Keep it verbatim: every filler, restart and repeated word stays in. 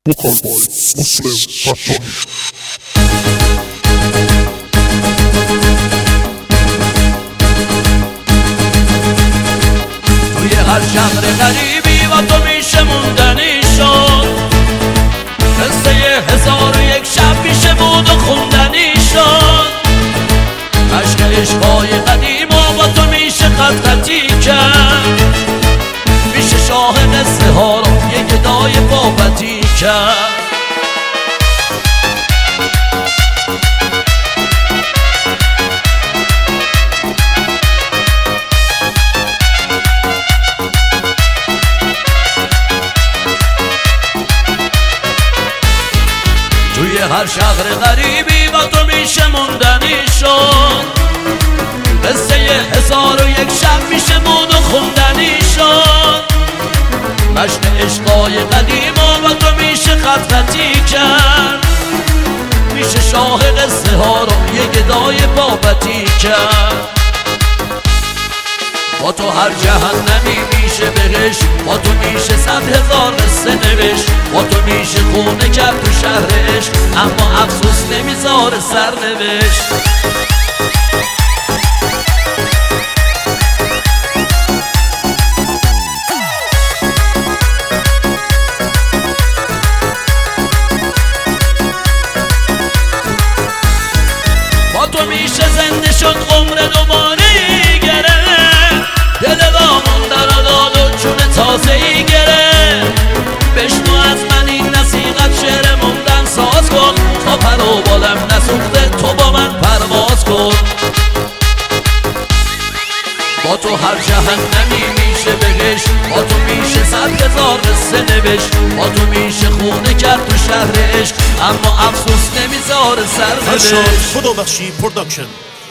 Vocal by Muslim Fatoni. توی هر شهر غریبی با تو میشه موندنی شد، قصه هزار و یک شب میشه بود و خوندنی شد. عشق عشقای قدیما با تو میشه خط خطی کرد، میشه شاه قصه ها رو یه گدای بابتی کرد. توی هر شهر غریبی با تو میشه موندنی شد، قصه هزار و یک شب میشه بود و خوندنی شد. مشق عشقای قدیما با تو میشه خط خطی کرد، میشه شاه قصه ها رو یه گدای بابتی کرد. با تو هر جهنمی میشه بهش، با تو میشه صد هزار قصه نوشت. با تو میشه خونه کرد تو شهرش، اما افسوس نمیذاره سر نوشت. با تو میشه زنده شد عمر دوباره گره، دل وامون در داد و جون تازه ای گره. بشنو از من این نصیحت شعر موندن ساز کن، تا پر و بالم نسوخته تو با من پرواز کن. با تو هر جهنمی میشه بهش، با تو میشه صد هزار قصه نوشت. با تو میشه خونه کرد تو شهر عشق، اما افسوس نمیذاره سر نوشت. خدا بخشی پروداکشن.